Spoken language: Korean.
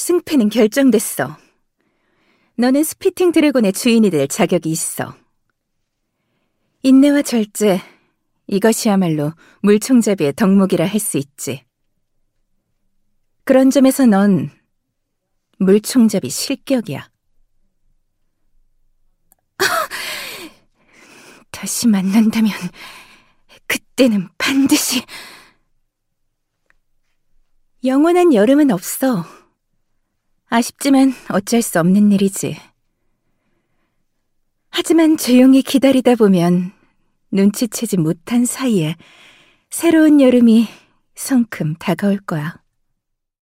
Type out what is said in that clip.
승패는 결정됐어. 너는 스피팅 드래곤의 주인이 될 자격이 있어. 인내와 절제, 이것이야말로 물총잡이의 덕목이라 할 수 있지. 그런 점에서 넌 물총잡이 실격이야. 다시 만난다면 그때는 반드시... 영원한 여름은 없어. 아쉽지만 어쩔 수 없는 일이지. 하지만 조용히 기다리다 보면 눈치채지 못한 사이에 새로운 여름이 성큼 다가올 거야.